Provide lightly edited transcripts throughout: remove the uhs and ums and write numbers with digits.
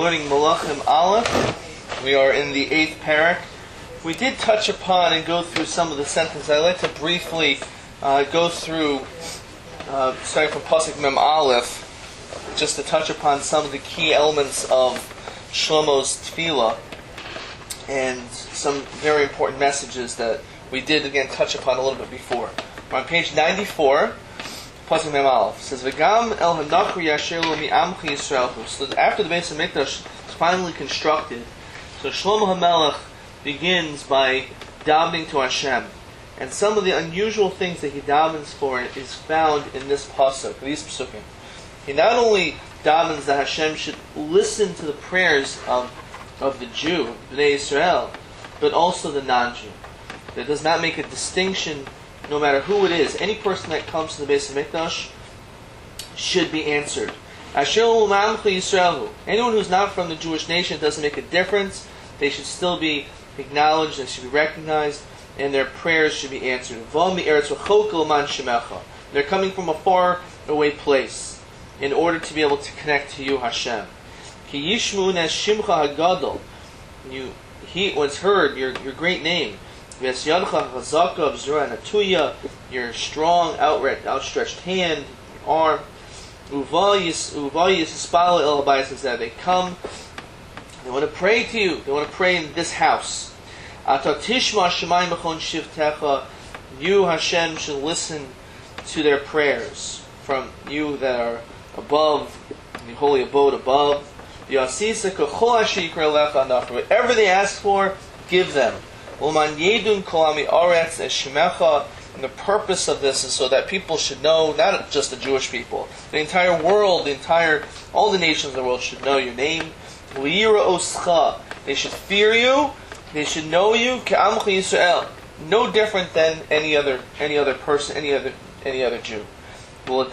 learning Malachim Aleph. We are in the 8th parak. We did touch upon and go through some of the sentences. I'd like to briefly go through, starting from Pasuk Mem Aleph, just to touch upon some of the key elements of Shlomo's Tefillah and some very important messages that we did again touch upon a little bit before. We're on page 94. Pasuk Mem Aleph says, "V'gam el hanachri yasher lo mi'amchi Yisrael." So after the Beis Hamikdash is finally constructed, so Shlomo HaMelech begins by davening to Hashem, and some of the unusual things that he davens for is found in this pasuk, these pasukim. He not only davens that Hashem should listen to the prayers of the Jew, Bnei Yisrael, but also the non-Jew. That does not make a distinction. No matter who it is, any person that comes to the Beis Hamikdash should be answered. Anyone who's not from the Jewish nation, it doesn't make a difference. They should still be acknowledged, they should be recognized, and their prayers should be answered. They're coming from a far away place in order to be able to connect to you, Hashem. What's heard, your great name. Your strong, outstretched hand, arm. They come, they want to pray to you, they want to pray in this house. You, Hashem, should listen to their prayers from you that are above, the holy abode above. Whatever they ask for, give them. And the purpose of this is so that people should know, not just the Jewish people, the entire world, all the nations of the world should know your name. They should fear you. They should know you. No different than any other person, any other Jew. To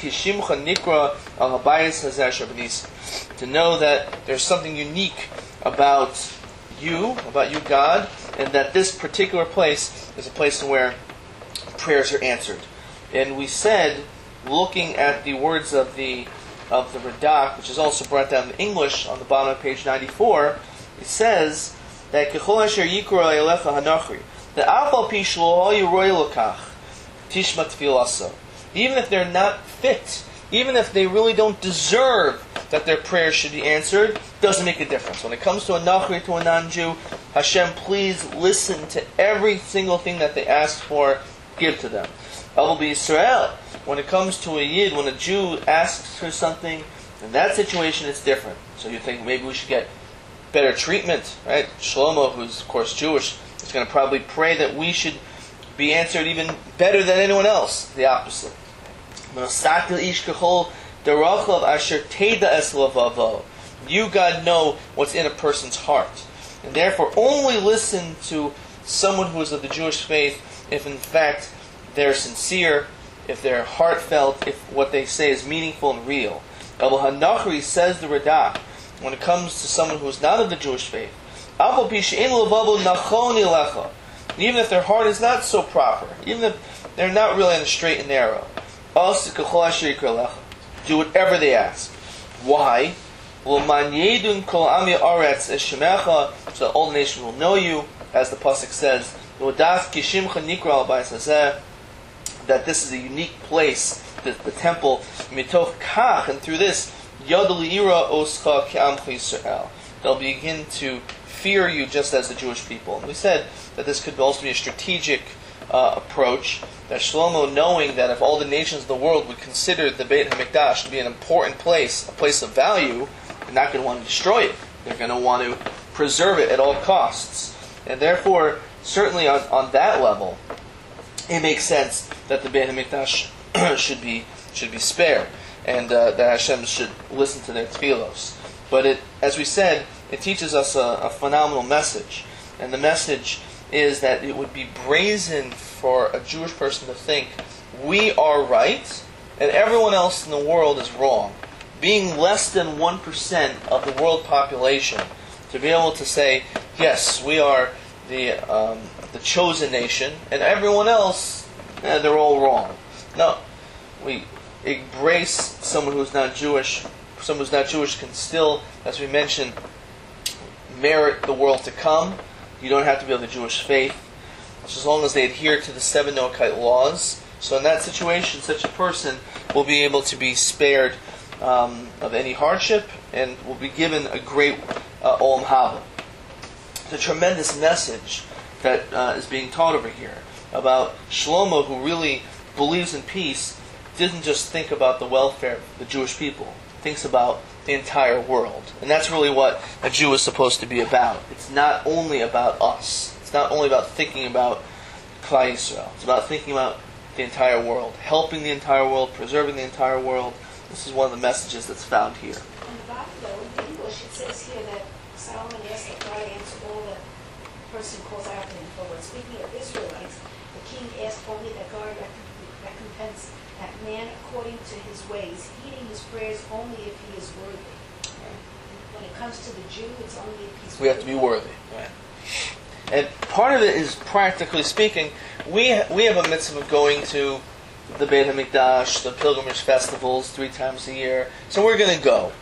know that there's something unique about you, God, and that this particular place is a place where prayers are answered. And we said, looking at the words of the Radak, which is also brought down in English on the bottom of page 94, it says that Kechol asher yikra elecha hanachri, that afal pi shlo yiroy lokach tishma tefilasa. Even if they're not fit, even if they really don't deserve that their prayers should be answered, doesn't make a difference. When it comes to a Nachri, to a non-Jew, Hashem, please listen to every single thing that they ask for, give to them. Aval b'Yisrael, when it comes to a Yid, when a Jew asks for something, in that situation it's different. So you think maybe we should get better treatment, right? Shlomo, who's of course Jewish, is going to probably pray that we should be answered even better than anyone else. The opposite. You, God, know what's in a person's heart. And therefore, only listen to someone who is of the Jewish faith if in fact they're sincere, if they're heartfelt, if what they say is meaningful and real. Abu Hanachri, says the Radak, when it comes to someone who is not of the Jewish faith, even if their heart is not so proper, even if they're not really on the straight and narrow, do whatever they ask. Why? So that all the nation will know you, as the pasuk says, that this is a unique place, the temple, and through this, they'll begin to fear you just as the Jewish people. And we said that this could also be a strategic approach, that Shlomo, knowing that if all the nations of the world would consider the Beit HaMikdash to be an important place, a place of value, they're not going to want to destroy it. They're going to want to preserve it at all costs. And therefore, certainly on that level, it makes sense that the Beit HaMikdash should be spared, and that Hashem should listen to their tefillos. But as we said, it teaches us a phenomenal message. And the message is that it would be brazen for a Jewish person to think we are right and everyone else in the world is wrong. Being less than 1% of the world population, to be able to say, yes, we are the chosen nation, and everyone else, they're all wrong. No, we embrace someone who's not Jewish, someone who's not Jewish can still, as we mentioned, merit the world to come. You don't have to be of the Jewish faith, just as long as they adhere to the 7 Noahide laws. So in that situation, such a person will be able to be spared of any hardship and will be given a great Olam Haba. It's a tremendous message that is being taught over here about Shlomo, who really believes in peace, didn't just think about the welfare of the Jewish people, thinks about the entire world. And that's really what a Jew is supposed to be about. It's not only about us. It's not only about thinking about Klal Yisrael. It's about thinking about the entire world, helping the entire world, preserving the entire world. This is one of the messages that's found here. In the Bible, though, in English, it says here that Solomon asked that God answer all that the person calls out to him for. When speaking of Israelites, the king asked only that God recompense that man according to his ways, heeding his prayers only if he is worthy. When it comes to the Jew, it's only if he's worthy. We have to be worthy. Right? And part of it is, practically speaking, we have a mitzvah of going to the Beit HaMikdash, the pilgrimage festivals 3 times a year. So we're going to go.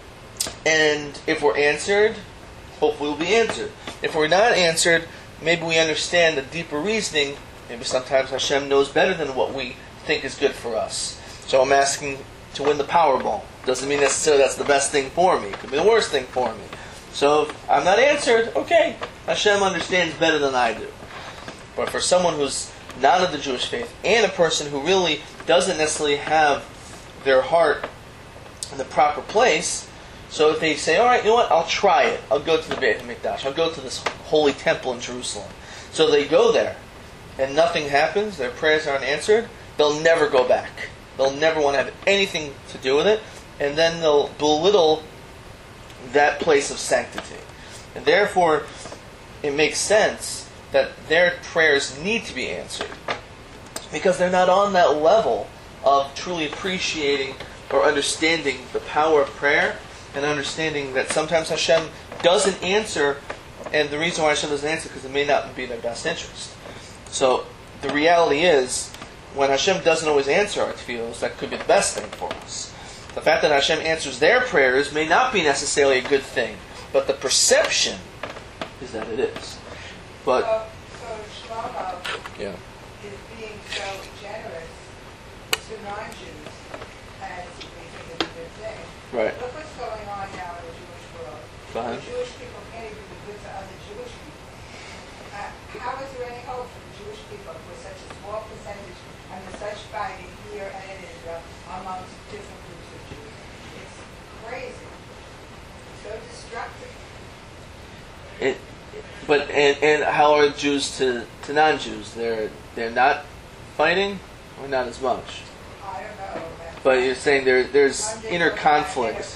And if we're answered, hopefully we'll be answered. If we're not answered, maybe we understand the deeper reasoning. Maybe sometimes Hashem knows better than what we think is good for us. So I'm asking to win the Powerball. Doesn't mean necessarily that's the best thing for me. It could be the worst thing for me. So if I'm not answered, okay, Hashem understands better than I do. But for someone who's not of the Jewish faith, and a person who really doesn't necessarily have their heart in the proper place, so if they say, all right, you know what, I'll try it. I'll go to the Beit HaMikdash. I'll go to this holy temple in Jerusalem. So they go there, and nothing happens, their prayers aren't answered, they'll never go back. They'll never want to have anything to do with it, and then they'll belittle that place of sanctity. And therefore, it makes sense that their prayers need to be answered, because they're not on that level of truly appreciating or understanding the power of prayer, and understanding that sometimes Hashem doesn't answer, and the reason why Hashem doesn't answer is because it may not be in their best interest. So the reality is, when Hashem doesn't always answer our tefillos, that could be the best thing for us. The fact that Hashem answers their prayers may not be necessarily a good thing, but the perception is that it is. But so Shlomo yeah. is being so generous to non-Jews, as we think is a good thing. Right. Look what's going on now in the Jewish world. Go ahead. The Jewish people can't even be good to other Jewish people. How is there any hope for the Jewish people with such a small percentage and with such fighting here and in Israel amongst different groups of Jews? It's crazy. It's so destructive. And how are Jews to non-Jews? They're not fighting, or not as much? I don't know. But you're saying there's inner conflicts.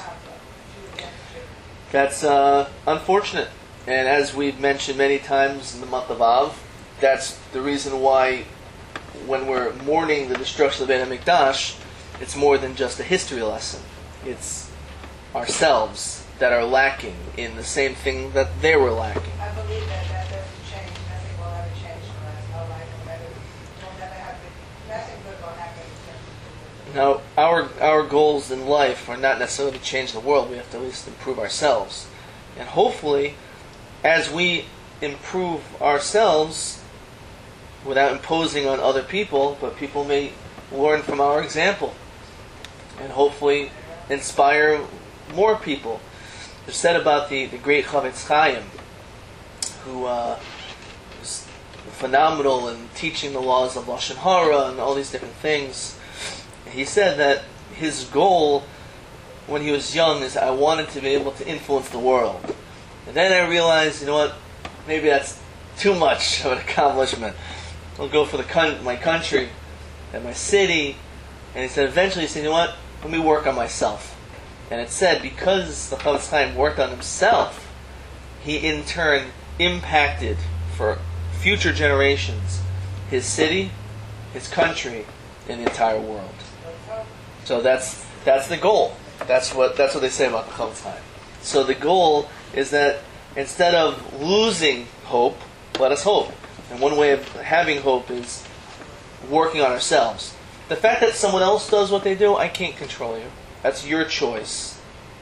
That's unfortunate. And as we've mentioned many times in the month of Av, that's the reason why when we're mourning the destruction of the Beit HaMikdash, it's more than just a history lesson. It's ourselves that are lacking in the same thing that they were lacking. I believe that doesn't change. Nothing will ever change for us. No life will never happen. Nothing good will happen. Now, our goals in life are not necessarily to change the world. We have to at least improve ourselves. And hopefully, as we improve ourselves without imposing on other people, but people may learn from our example and hopefully inspire more people. It's said about the great Chavetz Chaim, who was phenomenal in teaching the laws of Lashon Hara and all these different things. He said that his goal when he was young is, I wanted to be able to influence the world. And then I realized, you know what, maybe that's too much of an accomplishment. I'll go for my country and my city. And he said, eventually, he said, you know what, let me work on myself. And it said, because the Chavetz Chaim worked on himself, he in turn impacted for future generations his city, his country, and the entire world. So that's the goal. That's what they say about the Chavetz Chaim. So the goal is that instead of losing hope, let us hope. And one way of having hope is working on ourselves. The fact that someone else does what they do, I can't control you. That's your choice.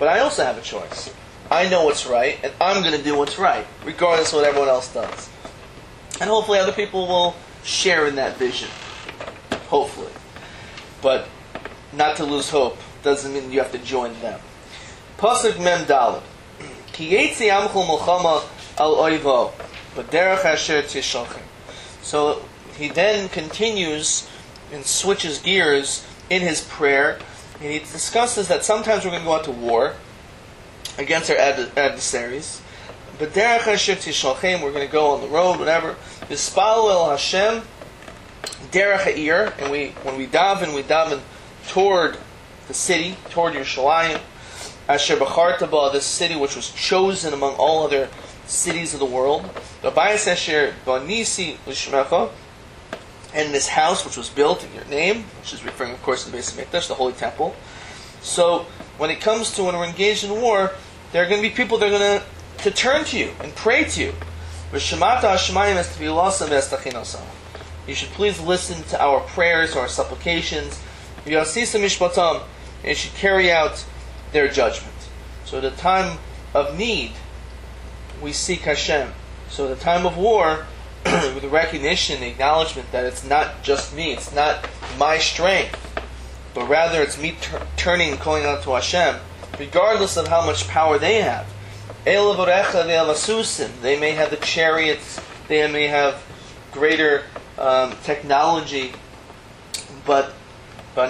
But I also have a choice. I know what's right, and I'm going to do what's right, regardless of what everyone else does. And hopefully other people will share in that vision. Hopefully. But not to lose hope doesn't mean you have to join them. Pasuk Mem Daled. Ki yetzi amchol milchama al oivo, b'derech asher tishalchem. So he then continues and switches gears in his prayer, and he discusses that sometimes we're going to go out to war against our adversaries. B'derech asher tishalchem, we're going to go on the road, whatever. V'spalu el Hashem derech ha'ir, and when we daven toward the city, toward Yerushalayim. Asher b'charta ba, this city which was chosen among all other cities of the world. V'bayis asher banisi l'shmecha, and this house which was built in your name, which is referring, of course, to the Beis Hamikdash, the Holy Temple. So, when it comes to when we're engaged in war, there are going to be people that are going to turn to you and pray to you. V'shemata hashemayim es tefilasa v'estachinasa. You should please listen to our prayers, our supplications. V'yasisa mishpatam, and you should carry out their judgment. So at the time of need, we seek Hashem. So at the time of war, with the recognition, the acknowledgement that it's not just me, it's not my strength, but rather it's me turning and calling out to Hashem, regardless of how much power they have. They may have the chariots, they may have greater technology, but we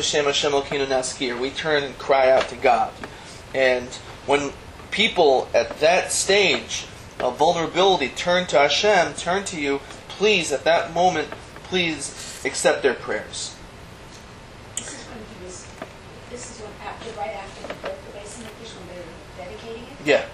turn and cry out to God. And when people at that stage of vulnerability turn to Hashem, turn to you, please, at that moment, please accept their prayers. This is when right after the birth of the Beis Hamikdash, when they're dedicating it? Yeah.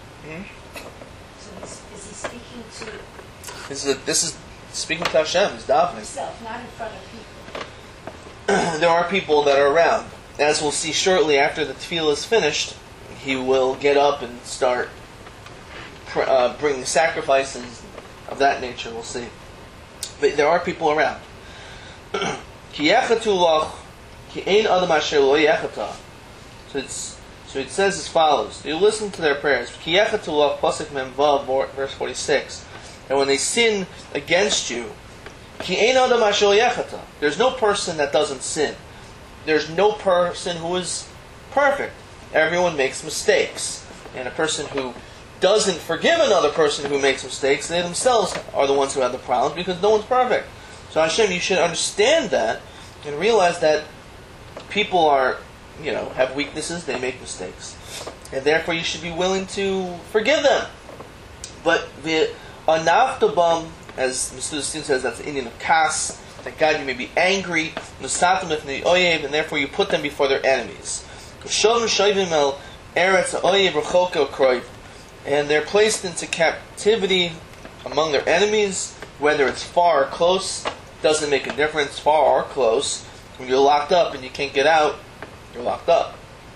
So is he speaking to... This is speaking to Hashem, he's davening. Himself, not in front of people. There are people that are around. As we'll see shortly after the tefillah is finished, he will get up and start bringing sacrifices of that nature, we'll see. But there are people around. So it says as follows. You listen to their prayers. Verse 46. And when they sin against you, there's no person that doesn't sin. There's no person who is perfect. Everyone makes mistakes. And a person who doesn't forgive another person who makes mistakes, they themselves are the ones who have the problem, because no one's perfect. So Hashem, you should understand that and realize that people are, have weaknesses, they make mistakes. And therefore you should be willing to forgive them. But the anaftabam, as Mr. Stin says, that's the Indian of kas, that God, you may be angry, and therefore you put them before their enemies. And they're placed into captivity among their enemies, whether it's far or close, doesn't make a difference, far or close. When you're locked up and you can't get out, you're locked up.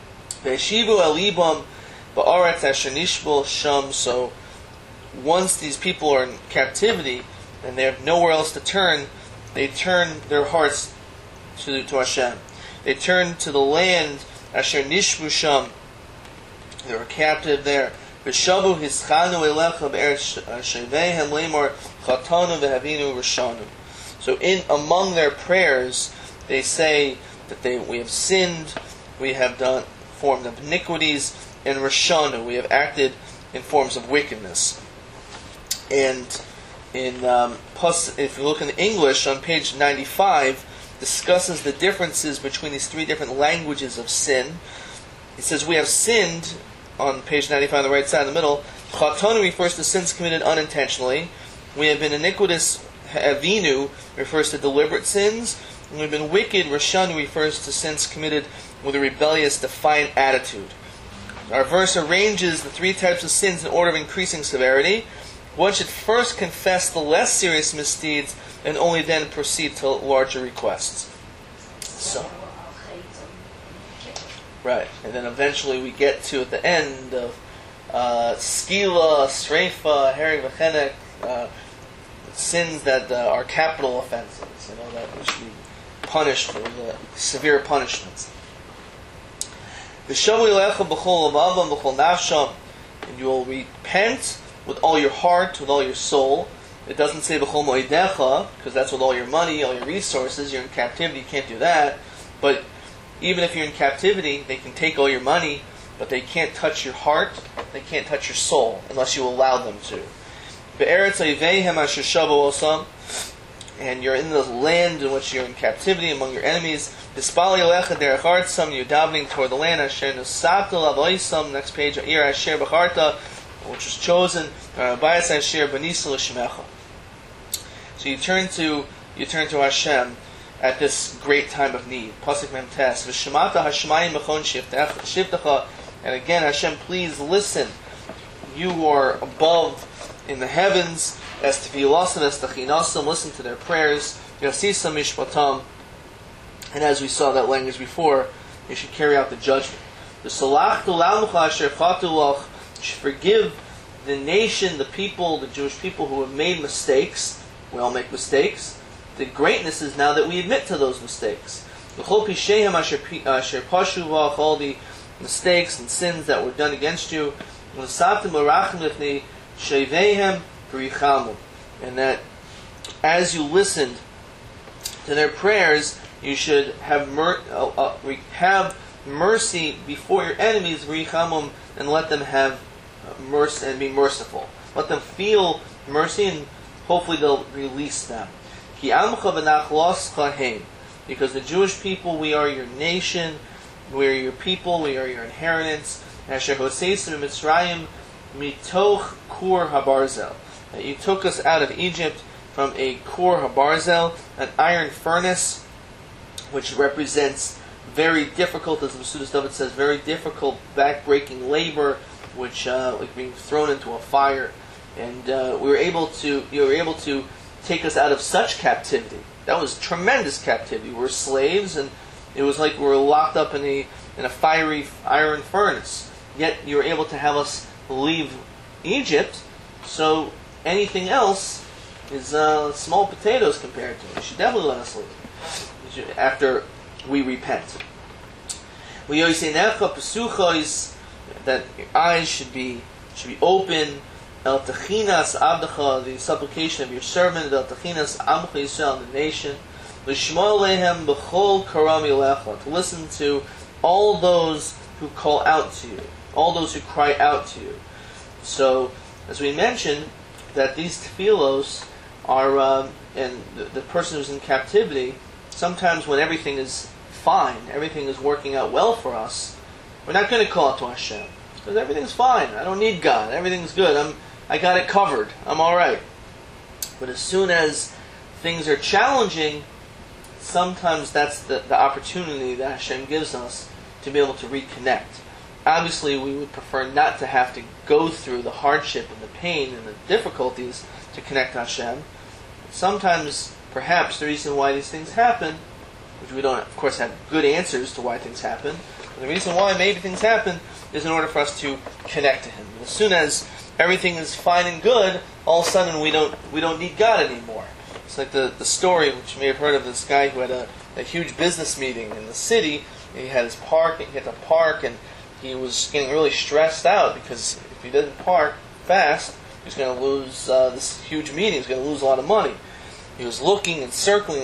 So once these people are in captivity and they have nowhere else to turn, they turn their hearts to Hashem. They turn to the land Asher Nishbu Sham. They were captive there. V'shavu hischanu elecha be'eretz shevehem leimor chatanu v'havinu rishanu. So among their prayers, they say that we have sinned, we have formed of iniquities, and rishanu, we have acted in forms of wickedness. And if you look in English, on page 95, discusses the differences between these three different languages of sin. It says, we have sinned, on page 95 on the right side in the middle. Chatanu refers to sins committed unintentionally. We have been iniquitous, avinu refers to deliberate sins. And we've been wicked, rishanu refers to sins committed with a rebellious, defiant attitude. Our verse arranges the three types of sins in order of increasing severity. One should first confess the less serious misdeeds and only then proceed to larger requests. So, right, and then eventually we get to, at the end of skila, streifa, hereg v'chenek, sins that are capital offenses, that we should be punished with severe punishments. V'shavu elecha b'chol lavavam b'chol nafsham, and you will repent with all your heart, with all your soul. It doesn't say b'chol moedecha, because that's with all your money, all your resources. You're in captivity, you can't do that. But even if you're in captivity, they can take all your money, but they can't touch your heart, they can't touch your soul, unless you allow them to. Be'eretz oiveihem asher shavu osam, and you're in the land in which you're in captivity among your enemies. Dispal yolecha derech artzam, you're davening toward the land asher nusakel avoisam. Next page, ir asher b'charta, which was chosen. Bayas asher b'nisel l'shemecha. So you turn to Hashem at this great time of need. Pasuk Mem Tes. V'shemata hashmayim b'chon shiftecha. And again, Hashem, please listen. You are above in the heavens. As tefilasim, as techinasim, listen to their prayers. Yasisa mishpatam. And as we saw that language before, you should carry out the judgment. The salach l'almucha asher chatulach. You should forgive the nation, the people, the Jewish people who have made mistakes. We all make mistakes. The greatness is now that we admit to those mistakes. All the mistakes and sins that were done against you. And that as you listened to their prayers, you should have mercy before your enemies, and let them have mercy and be merciful. Let them feel mercy, and hopefully they'll release them. Because the Jewish people, we are your nation, we are your people, we are your inheritance. Asher hoseisem Mitzrayim mitoch kur habarzel. You took us out of Egypt from a kur habarzel, an iron furnace, which represents very difficult, as the Mesudus David says, very difficult back-breaking labor, which like being thrown into a fire. And you were able to take us out of such captivity. That was tremendous captivity. We were slaves, and it was like we were locked up in a fiery iron furnace. Yet you were able to have us leave Egypt, so anything else is small potatoes compared to it. You should definitely let us leave after we repent. That your eyes should be open. El techinas abdecha, the supplication of your servant. El techinas amcha Yisrael, the nation. L'shmo lehem b'chol karam yilecha, to listen to all those who call out to you, all those who cry out to you. So, as we mentioned, that these tefillos are, and the person who's in captivity, sometimes when everything is fine, everything is working out well for us, we're not going to call out to Hashem. Because everything's fine. I don't need God. Everything's good. I got it covered. I'm all right. But as soon as things are challenging, sometimes that's the opportunity that Hashem gives us to be able to reconnect. Obviously, we would prefer not to have to go through the hardship and the pain and the difficulties to connect to Hashem. Sometimes, perhaps, the reason why these things happen, which we don't, of course, have good answers to why things happen, but the reason why maybe things happen is in order for us to connect to Him. As soon as everything is fine and good, all of a sudden we don't need God anymore. It's like the story, which you may have heard of, this guy who had a huge business meeting in the city. He had his park, he had to park, and he was getting really stressed out because if he didn't park fast, he was going to lose this huge meeting. He was going to lose a lot of money. He was looking and circling,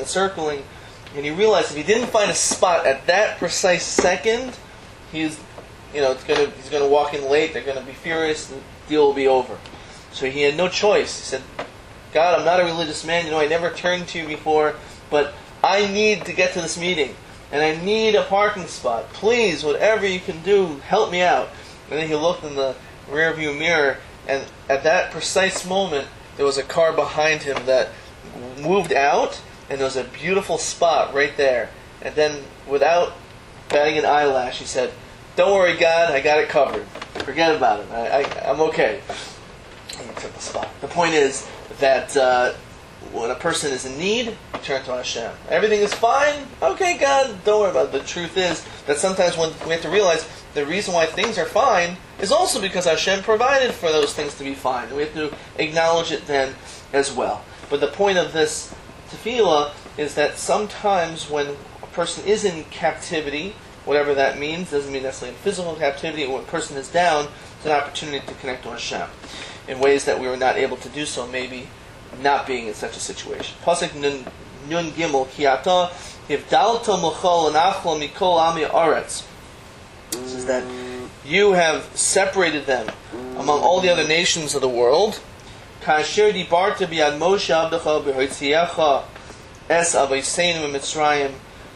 and he realized if he didn't find a spot at that precise second, he's going to walk in late. They're going to be furious, and the deal will be over. So he had no choice. He said, "God, I'm not a religious man. I never turned to you before, but I need to get to this meeting, and I need a parking spot. Please, whatever you can do, help me out." And then he looked in the rearview mirror, and at that precise moment, there was a car behind him that moved out, and there was a beautiful spot right there. And then, without batting an eyelash, he said, "Don't worry, God, I got it covered. Forget about it. I'm okay." And he took the spot. The point is that when a person is in need, turn to Hashem. Everything is fine? Okay, God, don't worry about it. The truth is that sometimes when we have to realize the reason why things are fine is also because Hashem provided for those things to be fine. And we have to acknowledge it then as well. But the point of this tefillah is that sometimes when a person is in captivity, whatever that means. Doesn't mean necessarily in physical captivity. When a person is down, it's an opportunity to connect to Hashem in ways that we were not able to do so, maybe not being in such a situation. Pasuk Nun Gimel Ki ata hivdalta l'chol l'nachlo mikol ami aretz. This is that you have separated them among all the other nations of the world. Kasher dibarta bi'ad Moshe abdecha b'hotziecha es aveiseinu mitzrayim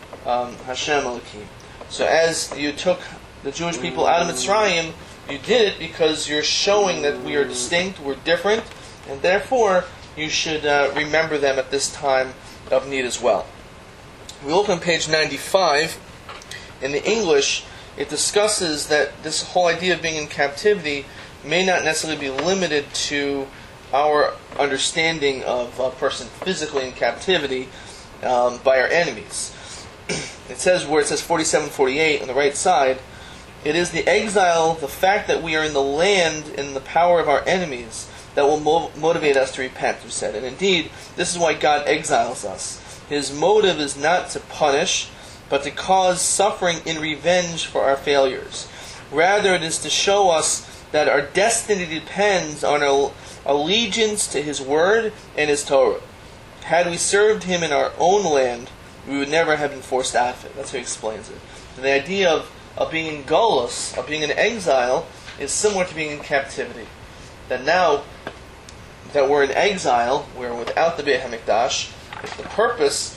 Hashem Elokim. So as you took the Jewish people out of Mitzrayim, you did it because you're showing that we are distinct, we're different, and therefore you should remember them at this time of need as well. We look on page 95. In the English, it discusses that this whole idea of being in captivity may not necessarily be limited to our understanding of a person physically in captivity by our enemies. It says, where it says 47-48 on the right side, it is the exile, the fact that we are in the land in the power of our enemies, that will motivate us to repent, we said. And indeed, this is why God exiles us. His motive is not to punish, but to cause suffering in revenge for our failures. Rather, it is to show us that our destiny depends on our allegiance to His Word and His Torah. Had we served Him in our own land, we would never have been forced out of it. That's how He explains it. And the idea of being in Golus, of being in exile, is similar to being in captivity. That now that we're in exile, we're without the Beit HaMikdash, the purpose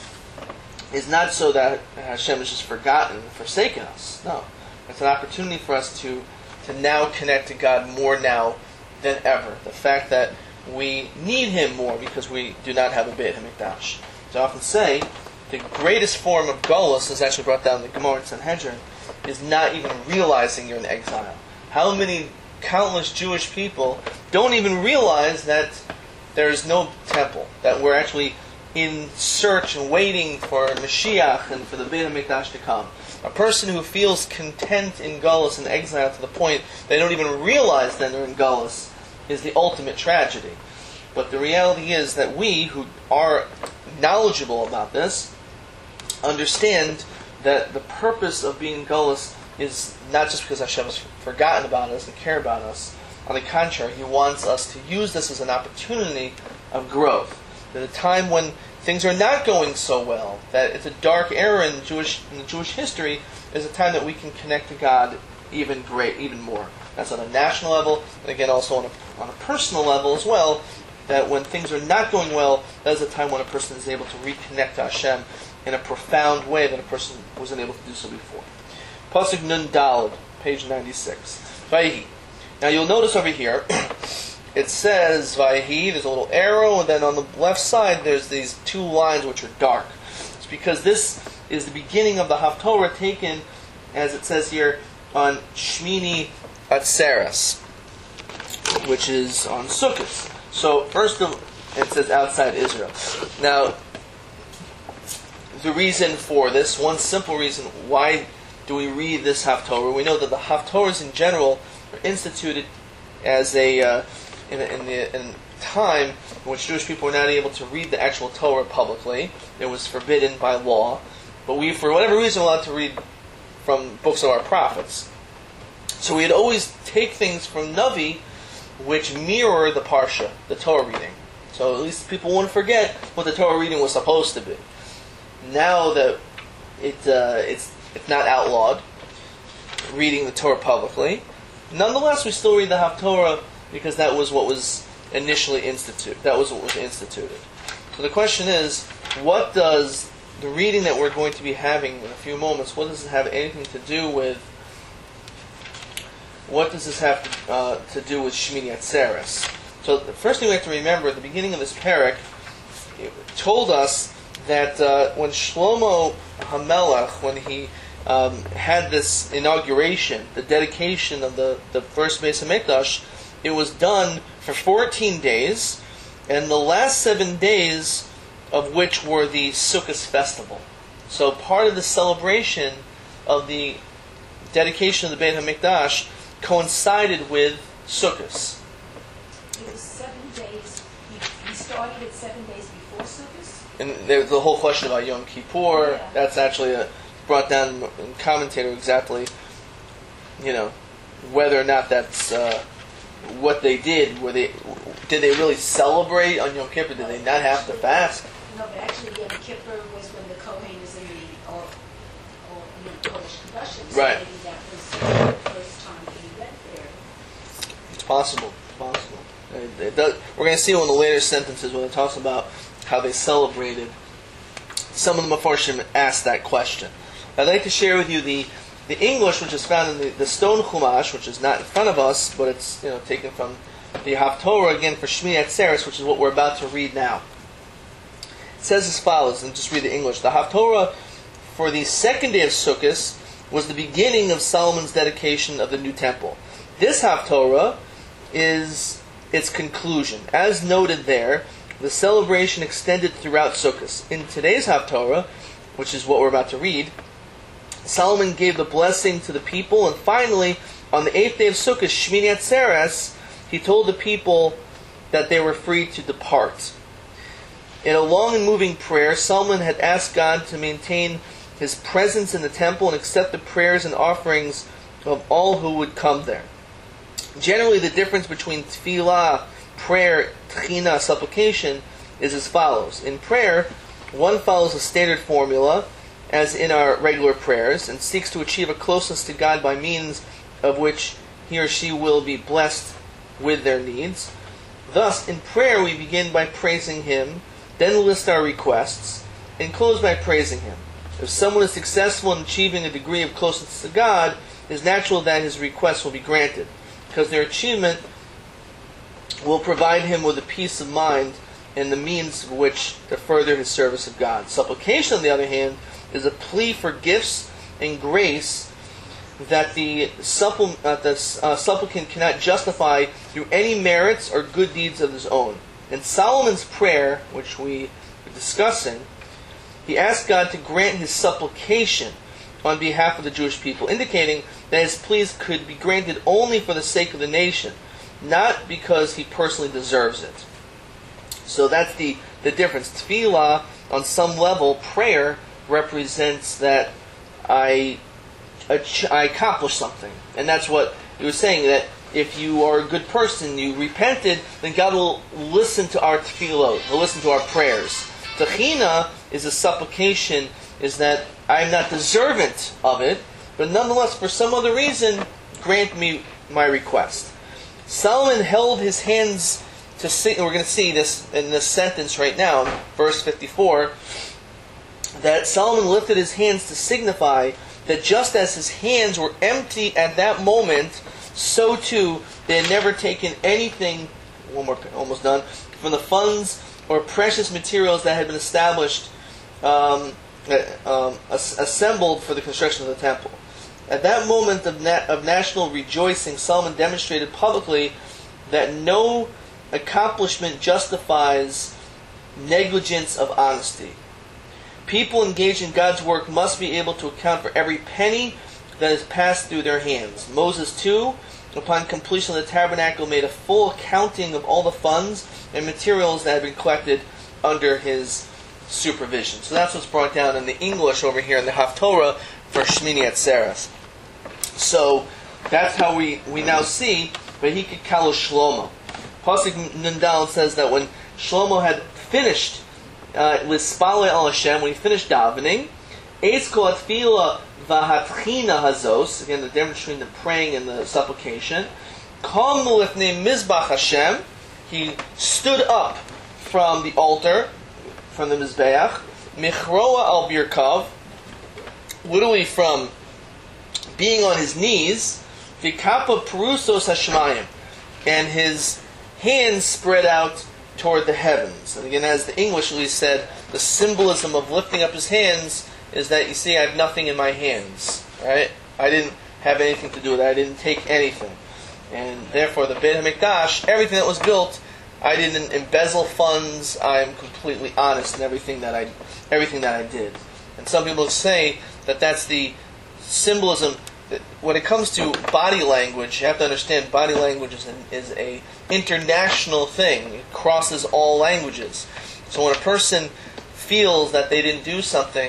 is not so that Hashem is just forgotten and forsaken us. No. It's an opportunity for us to now connect to God more now than ever. The fact that we need Him more because we do not have a Beit HaMikdash. As I often say, the greatest form of Golus, is actually brought down in the Gemara in Sanhedrin, is not even realizing you're in exile. How many countless Jewish people don't even realize that there is no temple, that we're actually in search and waiting for Mashiach and for the Beit HaMikdash to come. A person who feels content in Golus and exile to the point they don't even realize that they're in Golus is the ultimate tragedy. But the reality is that we, who are knowledgeable about this, understand that the purpose of being in Golus is not just because Hashem has forgotten about us and care about us. On the contrary, He wants us to use this as an opportunity of growth. At a time when things are not going so well, that it's a dark era in the Jewish history, is a time that we can connect to God even more. That's on a national level, and again also on a personal level as well, that when things are not going well, that is a time when a person is able to reconnect to Hashem in a profound way that a person wasn't able to do so before. Pasuk Nun Daled, page 96. Vayhi. Now you'll notice over here, it says Vayhi, there's a little arrow, and then on the left side there's these two lines which are dark. It's because this is the beginning of the Haftorah taken, as it says here, on Shmini Atzeres, which is on Sukkot. So first it says outside Israel. Now, the reason for this, one simple reason, why do we read this Haftorah? We know that the Haftorahs in general are instituted as in time in which Jewish people were not able to read the actual Torah publicly. It was forbidden by law. But we, for whatever reason, were allowed to read from books of our prophets. So we'd always take things from Navi which mirror the Parsha, the Torah reading. So at least people won't forget what the Torah reading was supposed to be. Now that it's not outlawed, reading the Torah publicly, nonetheless we still read the Haftorah because that was what was initially instituted. That was what was instituted. So the question is, what does the reading that we're going to be having in a few moments, what does it have anything to do with? What does this have to do with Shmini Atzeres? So the first thing we have to remember at the beginning of this parak, it told us that when Shlomo HaMelech, when he had this inauguration, the dedication of the first Beis HaMikdash, it was done for 14 days, and the last 7 days of which were the Sukkot festival. So part of the celebration of the dedication of the Beit HaMikdash coincided with Sukkot. It was 7 days. He started it 7 days before Sukkot? And there's the whole question about Yom Kippur. Yeah. That's actually brought down in commentator exactly, whether or not that's what they did. Did they really celebrate on Yom Kippur? Did they not have to fast? No, but actually Yom Kippur was when the Kohen is in the Kodesh Kodashim. So Right. maybe that was the first time he went there. It's possible. It does. We're going to see one of the later sentences when it talks about how they celebrated. Some of the Mefarshim asked that question. I'd like to share with you the English, which is found in the Stone Chumash, which is not in front of us, but it's taken from the Haftorah again for Shmini Atzeres, which is what we're about to read now. It says as follows, and just read the English. The Haftorah for the second day of Sukkot was the beginning of Solomon's dedication of the new temple. This Haftorah is its conclusion. As noted there, the celebration extended throughout Sukkot. In today's Haftorah, which is what we're about to read, Solomon gave the blessing to the people, and finally, on the 8th day of Sukkot, Shmini Atzeres, he told the people that they were free to depart. In a long and moving prayer, Solomon had asked God to maintain his presence in the temple and accept the prayers and offerings of all who would come there. Generally, the difference between tefillah, prayer, tchina, supplication, is as follows. In prayer, one follows a standard formula, as in our regular prayers, and seeks to achieve a closeness to God by means of which he or she will be blessed with their needs. Thus, in prayer, we begin by praising him, then list our requests, and close by praising him. If someone is successful in achieving a degree of closeness to God, it is natural that his requests will be granted, because their achievement will provide him with a peace of mind and the means of which to further his service of God. Supplication, on the other hand, is a plea for gifts and grace that the supplicant cannot justify through any merits or good deeds of his own. In Solomon's prayer, which we are discussing, he asked God to grant his supplication on behalf of the Jewish people, indicating that his pleas could be granted only for the sake of the nation, not because he personally deserves it. So that's the difference. Tefillah, on some level, prayer, represents that I accomplish something. And that's what he was saying, that if you are a good person, you repented, then God will listen to our tefillot, he'll listen to our prayers. Techina is a supplication, is that I am not deserving of it, but nonetheless, for some other reason, grant me my request. Solomon held his hands to sing, and we're going to see this in this sentence right now, verse 54, that Solomon lifted his hands to signify that just as his hands were empty at that moment, so too they had never taken anything, almost done, from the funds or precious materials that had been established, assembled for the construction of the temple. At that moment of national rejoicing, Solomon demonstrated publicly that no accomplishment justifies negligence of honesty. People engaged in God's work must be able to account for every penny that is passed through their hands. Moses, too, upon completion of the tabernacle, made a full accounting of all the funds and materials that had been collected under his supervision. So that's what's brought down in the English over here in the Haftorah for Shmini Atzeres. So that's how we now see Vehiki Kalu Shlomo. Pasuk Nundal says that when Shlomo had finished Lispale al Hashem, when he finished davening, Eitz kol atfila v'hatchina hazos, again the difference between the praying and the supplication, Kam lifnei Mizbach Hashem, he stood up from the altar, from the Mizbeach, Michroa al Birkav, literally from being on his knees, Vikapa Perusos Hashmayim, and his hands spread out toward the heavens. And again, as the English at least said, the symbolism of lifting up his hands is that, you see, I have nothing in my hands. Right? I didn't have anything to do with it. I didn't take anything. And therefore, the Beit HaMikdash, everything that was built, I didn't embezzle funds. I'm completely honest in everything that I did. And some people say that that's the symbolism. That when it comes to body language, you have to understand body language is a international thing. It crosses all languages. So when a person feels that they didn't do something,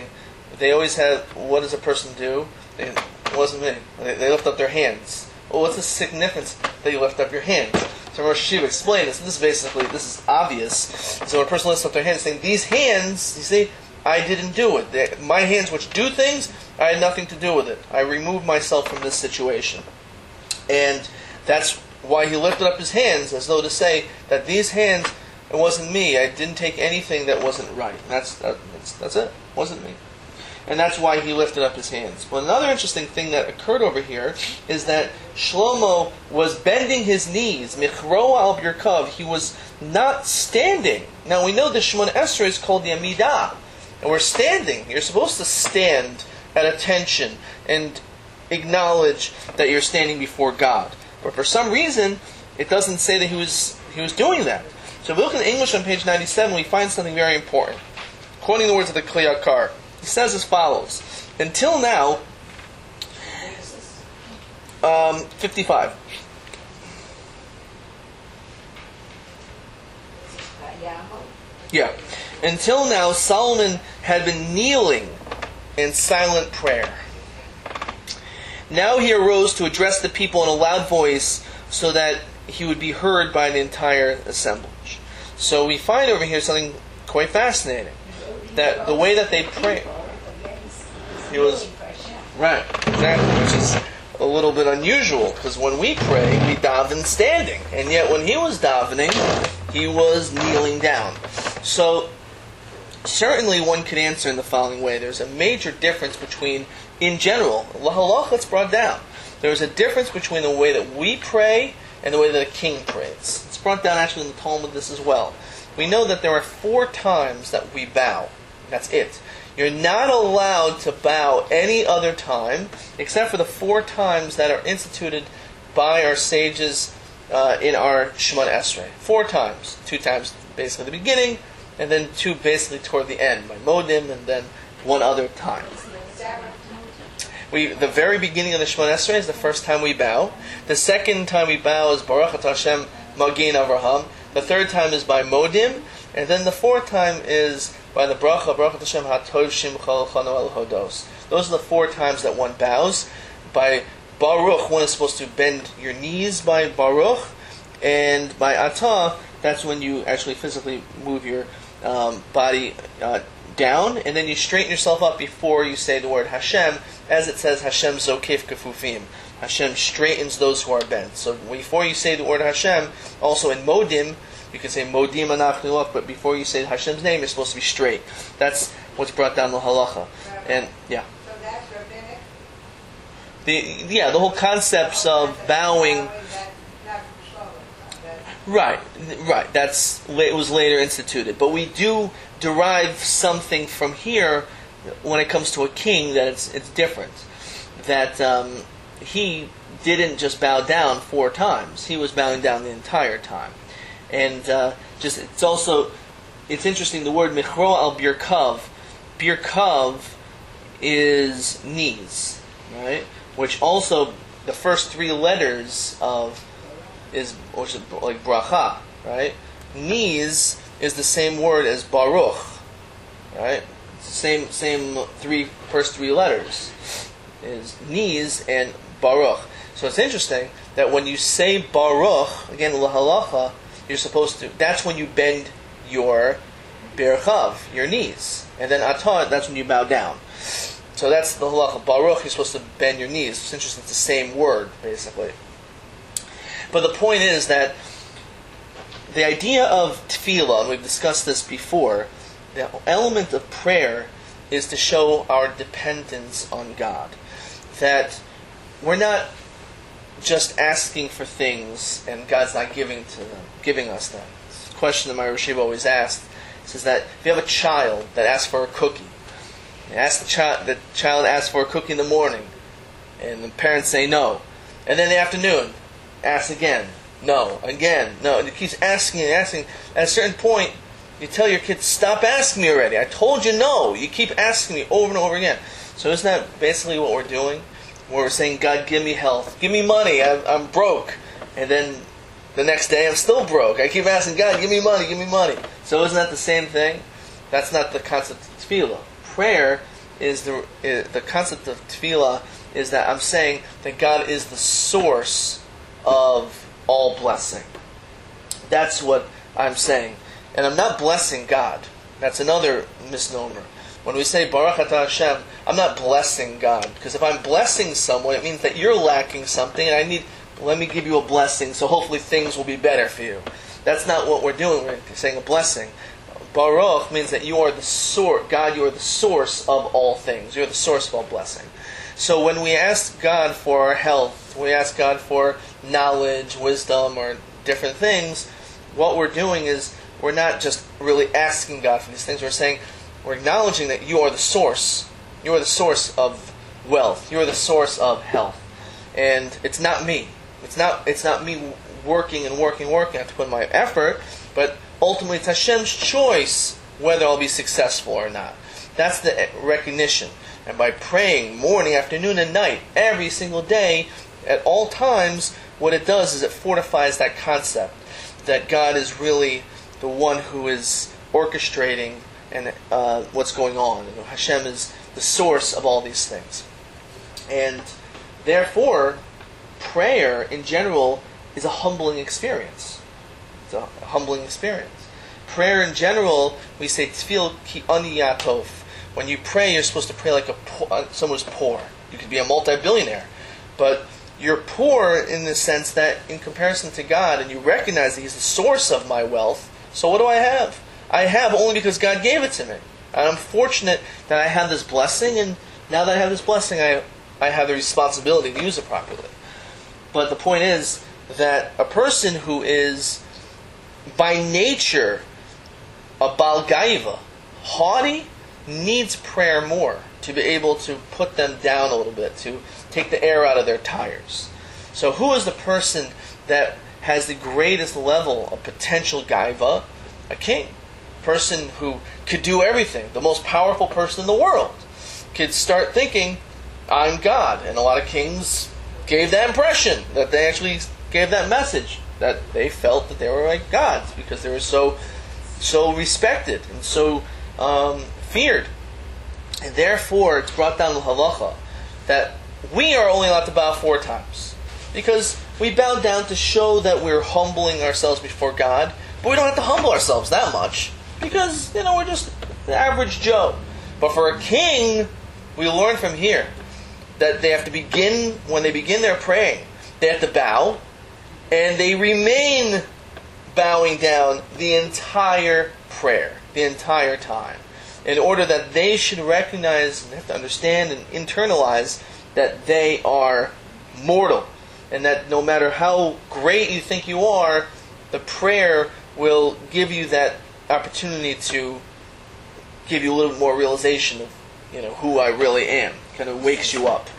they always have, what does a person do? It wasn't me. They lift up their hands. Well, what's the significance that you lift up your hands? So Rosh Hashiva explained this. This is obvious. So when a person lifts up their hands, saying, these hands, you see, I didn't do it. My hands which do things, I had nothing to do with it. I removed myself from this situation. And that's why he lifted up his hands, as though to say that these hands, it wasn't me. I didn't take anything that wasn't right. That's it. It wasn't me. And that's why he lifted up his hands. But another interesting thing that occurred over here is that Shlomo was bending his knees. Michro al birkav. He was not standing. Now we know the Shemona Esrei is called the Amidah. And we're standing. You're supposed to stand at attention and acknowledge that you're standing before God. But for some reason, it doesn't say that he was doing that. So if we look in English on page 97, we find something very important. Quoting the words of the Kli Yakar, he says as follows: until now, 55. Yeah. Until now, Solomon had been kneeling in silent prayer. Now he arose to address the people in a loud voice so that he would be heard by the entire assemblage. So we find over here something quite fascinating. That the way that they pray, it was right, exactly, which is a little bit unusual, because when we pray, we daven standing, and yet when he was davening, he was kneeling down. So certainly one could answer in the following way: there's a major difference between, in general, halacha, it's brought down. There's a difference between the way that we pray and the way that a king prays. It's brought down actually in the Talmud this as well. We know that there are 4 times that we bow. That's it. You're not allowed to bow any other time except for the 4 times that are instituted by our sages in our Shemona Esrei. 4 times. 2 times basically at the beginning, and then 2 basically toward the end, by Modim, and then 1 other time. The very beginning of the Shemona Esrei is the first time we bow. The second time we bow is Baruch Atah Hashem Magen Avraham. The third time is by Modim, and then the 4th time is by the bracha, Baruch Atah Hashem HaTov Shimcha L'Chanu El Hodos. Those are the 4 times that one bows. By Baruch, one is supposed to bend your knees by Baruch, and by Atah, that's when you actually physically move your body down, and then you straighten yourself up before you say the word Hashem, as it says Hashem Zokef Kefufim. Hashem straightens those who are bent. So before you say the word Hashem, also in Modim, you can say Modim Anachnu Lach, but before you say Hashem's name, you're supposed to be straight. That's what's brought down the halacha. And yeah. So that's rabbinic? The whole concepts of bowing. Right. It was later instituted, but we do derive something from here when it comes to a king that it's different. That he didn't just bow down 4 times; he was bowing down the entire time. And it's interesting, the word Michro al Birkav. Birkav is knees, right? Which also, the first 3 letters is like bracha, right? Knees is the same word as Baruch, right? It's the same first 3 letters is knees and Baruch. So it's interesting that when you say Baruch, again, lahalacha, you're supposed to, that's when you bend your birchav, your knees. And then atah, that's when you bow down. So that's the halacha. Baruch, you're supposed to bend your knees. It's interesting, it's the same word, basically. But the point is that the idea of tefillah, and we've discussed this before, the element of prayer is to show our dependence on God. That we're not just asking for things and God's not giving us them. It's a question that my Rosh Hashiva always asked. It says that if you have a child that asks for a cookie, the child asks for a cookie in the morning, and the parents say no, and then in the afternoon, asks again, no, again, no, and it keeps asking and asking. At a certain point, you tell your kids, stop asking me already. I told you no. You keep asking me over and over again. So isn't that basically what we're doing? Where we're saying, God, give me health, give me money, I'm broke. And then the next day, I'm still broke. I keep asking, God, give me money, give me money. So isn't that the same thing? That's not the concept of tefillah. Prayer is the concept of tefillah is that I'm saying that God is the source of all blessing. That's what I'm saying. And I'm not blessing God. That's another misnomer. When we say Baruch Atah Hashem, I'm not blessing God. Because if I'm blessing someone, it means that you're lacking something and let me give you a blessing so hopefully things will be better for you. That's not what we're doing. We're saying a blessing. Baruch means that you are the source. God, you are the source of all things. You're the source of all blessing. So when we ask God for our health, we ask God for knowledge, wisdom, or different things, what we're doing is we're not just really asking God for these things. We're acknowledging that you are the source. You are the source of wealth. You are the source of health. And it's not me. It's not me working. I have to put in my effort, but ultimately it's Hashem's choice whether I'll be successful or not. That's the recognition. And by praying morning, afternoon, and night, every single day, at all times, what it does is it fortifies that concept that God is really the one who is orchestrating and what's going on. And Hashem is the source of all these things. And therefore, prayer in general is a humbling experience. It's a humbling experience. Prayer in general, we say tefil ki ani Yaakov. When you pray, you're supposed to pray like someone who's poor. You could be a multi-billionaire, but you're poor in the sense that in comparison to God, and you recognize that He's the source of my wealth. So what do I have? I have only because God gave it to me. And I'm fortunate that I have this blessing, and now that I have this blessing, I have the responsibility to use it properly. But the point is that a person who is by nature a Baal Gaiva, haughty, needs prayer more to be able to put them down a little bit, to take the air out of their tires. So who is the person that has the greatest level of potential Gaiva? A king. Person who could do everything. The most powerful person in the world. Could start thinking, I'm God. And a lot of kings gave that impression, that they actually gave that message, that they felt that they were like gods because they were so respected and so feared. And therefore, it's brought down the halacha that we are only allowed to bow 4 times. Because we bow down to show that we're humbling ourselves before God, but we don't have to humble ourselves that much. Because, we're just the average Joe. But for a king, we learn from here that they have to begin, when they begin their praying, they have to bow, and they remain bowing down the entire prayer, the entire time, in order that they should recognize, and have to understand and internalize that they are mortal, and that no matter how great you think you are, the prayer will give you that opportunity to give you a little bit more realization of, who I really am. Kind of wakes you up.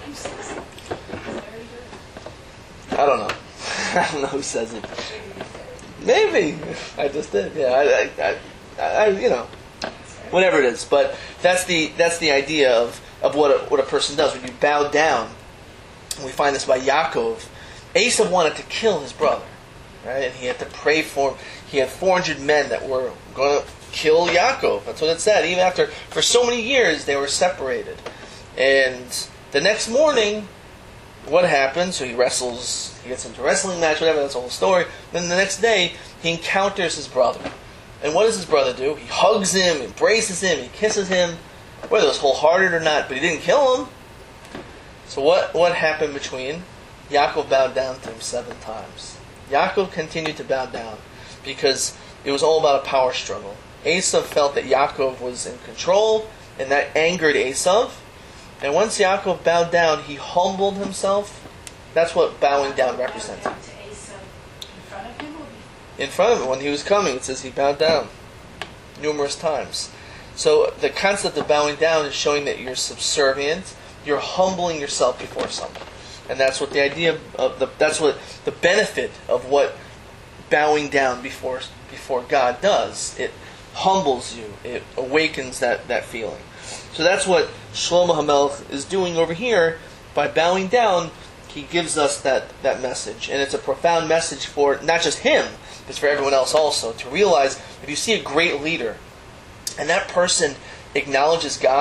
I don't know. I don't know who says it. Maybe I just did. Yeah, I whatever it is. But that's the idea of what a person does when you bow down. And we find this by Yaakov. Esav wanted to kill his brother, right? And he had to pray for him. He had 400 men that were going to kill Yaakov. That's what it said. Even after, for so many years, they were separated. And the next morning, what happens? So he wrestles, he gets into a wrestling match, whatever, that's the whole story. Then the next day, he encounters his brother. And what does his brother do? He hugs him, embraces him, he kisses him, whether it was wholehearted or not, but he didn't kill him. So what happened between? Yaakov bowed down to him 7 times. Yaakov continued to bow down because it was all about a power struggle. Esav felt that Yaakov was in control, and that angered Esav. And once Yaakov bowed down, he humbled himself. That's what bowing down represents. Down to Esav in front of him? In front of him, when he was coming, it says he bowed down numerous times. So the concept of bowing down is showing that you're subservient, you're humbling yourself before someone. And that's what the idea of that's what the benefit of what bowing down before God does. It humbles you. It awakens that feeling. So that's what Shlomo HaMelech is doing over here. By bowing down, he gives us that message. And it's a profound message for not just him, but for everyone else also. To realize if you see a great leader, and that person acknowledges God,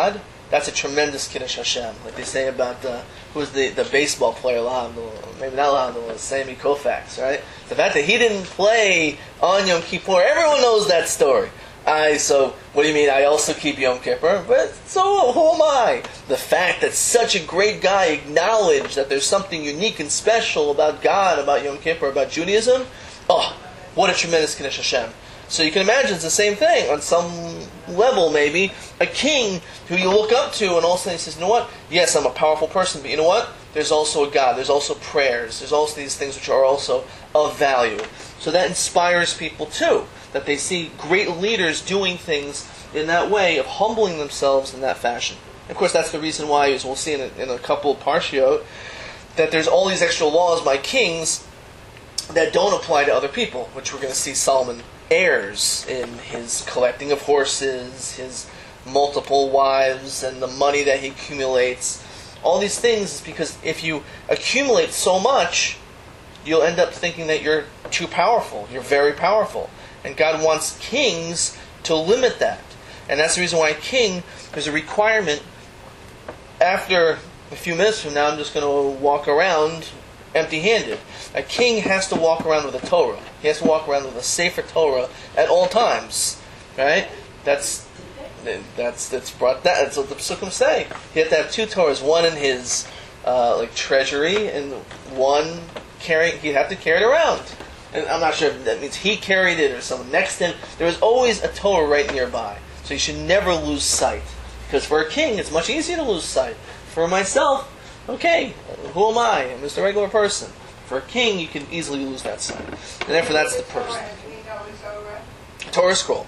that's a tremendous Kiddush Hashem. Like they say about, who's the baseball player, maybe not Lahavdil, Sammy Koufax, right? The fact that he didn't play on Yom Kippur, everyone knows that story. So, what do you mean, I also keep Yom Kippur? But, so, who am I? The fact that such a great guy acknowledged that there's something unique and special about God, about Yom Kippur, about Judaism, oh, what a tremendous Kiddush Hashem. So you can imagine it's the same thing on some level, maybe. A king who you look up to and all of a sudden he says, you know what? Yes, I'm a powerful person, but you know what? There's also a God. There's also prayers. There's also these things which are also of value. So that inspires people too, that they see great leaders doing things in that way, of humbling themselves in that fashion. Of course, that's the reason why, as we'll see in a couple of Parshiot, that there's all these extra laws by kings that don't apply to other people, which we're going to see Solomon heirs in his collecting of horses, his multiple wives, and the money that he accumulates. All these things is because if you accumulate so much, you'll end up thinking that you're too powerful. You're very powerful. And God wants kings to limit that. And that's the reason why a king, there's a requirement, after a few minutes from now, I'm just going to walk around empty-handed. A king has to walk around with a Torah. He has to walk around with a Sefer Torah at all times. Right? That's what the Psukim say. He had to have two Torahs, one in his treasury, and one he'd have to carry it around. And I'm not sure if that means he carried it or someone next to him. There was always a Torah right nearby. So you should never lose sight. Because for a king, it's much easier to lose sight. For myself, okay, who am I? I'm just a regular person. For a king, you can easily lose that sight. And therefore that's the purpose. Torah scroll.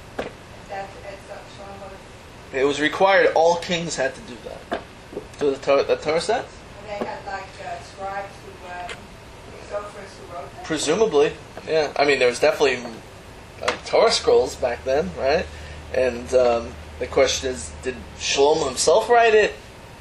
It was required. All kings had to do that. Do the Torah set? And they had scribes who wrote that? Presumably, yeah. I mean, there was definitely Torah scrolls back then, right? And the question is, did Shlomo himself write it?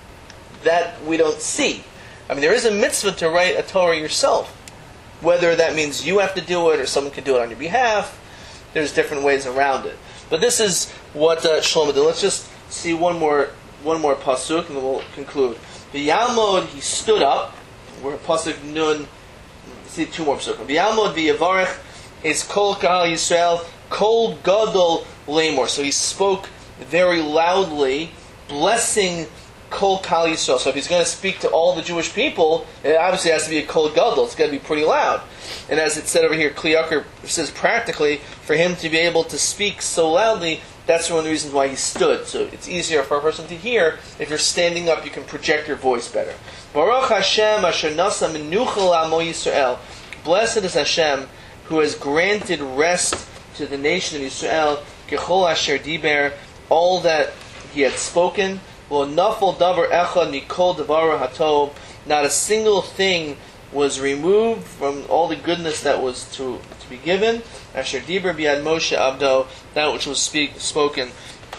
That we don't see. I mean, there is a mitzvah to write a Torah yourself. Whether that means you have to do it or someone can do it on your behalf, there's different ways around it. But this is what Shlomo did. Let's just see one more pasuk and then we'll conclude. V'yalmod, he stood up. We're pasuk nun. See two more pasukim. V'yalmod v'yavarech is kol kahal Yisrael kol gadol lemor. So he spoke very loudly, blessing kol kahal Yisrael. So if he's going to speak to all the Jewish people, it obviously has to be a kol gadol. It's got to be pretty loud. And as it said over here, Kli Yakar says practically, for him to be able to speak so loudly, that's one of the reasons why he stood. So it's easier for a person to hear. If you're standing up, you can project your voice better. Baruch Hashem asher nasa menucha la'amo Yisrael. Blessed is Hashem, who has granted rest to the nation of Yisrael. Kechol asher diber, all that he had spoken. Lo nafal davar echad mikol davar hatov. Not a single thing was removed from all the goodness that was to be given. Asher diber biad Moshe abdo, that which was spoken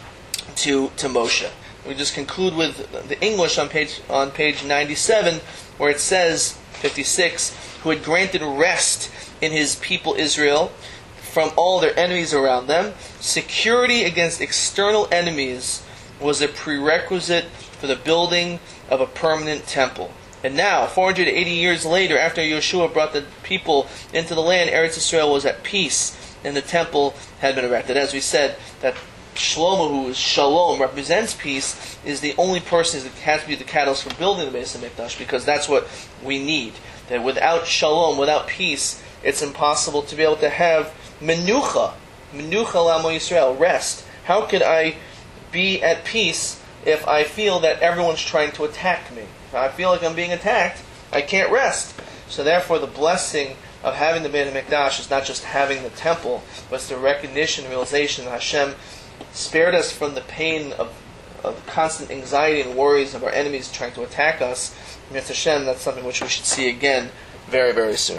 to Moshe. We just conclude with the English on page 97, where it says, 56, who had granted rest in his people Israel from all their enemies around them. Security against external enemies was a prerequisite for the building of a permanent temple. And now, 480 years later, after Yeshua brought the people into the land, Eretz Yisrael was at peace, and the temple had been erected. As we said, that Shlomo, who is Shalom, represents peace, is the only person that has to be the catalyst for building the Beis HaMikdash, because that's what we need. That without Shalom, without peace, it's impossible to be able to have Menucha L'Amo Yisrael, rest. How could I be at peace if I feel that everyone's trying to attack me? If I feel like I'm being attacked, I can't rest. So therefore, the blessing of having the Beit HaMikdash is not just having the temple, but it's the recognition, realization that Hashem spared us from the pain of constant anxiety and worries of our enemies trying to attack us. And Hashem, that's something which we should see again very, very soon.